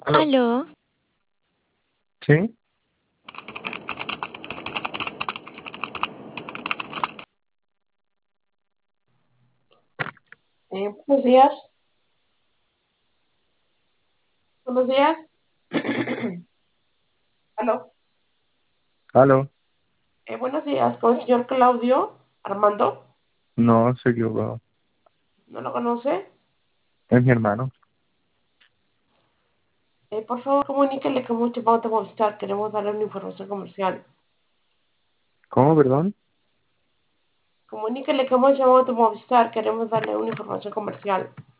Aló. Aló, Sí, Buenos días, buenos días. Aló, aló. buenos días, con el señor Claudio Armando. No, se equivocó. ¿No lo conoce? Es mi hermano. Por favor, comuníquele que mucho Pauta Movistar. Queremos darle una información comercial. ¿Cómo, perdón? Comuníquele que hemos llamado a Movistar. Queremos darle una información comercial.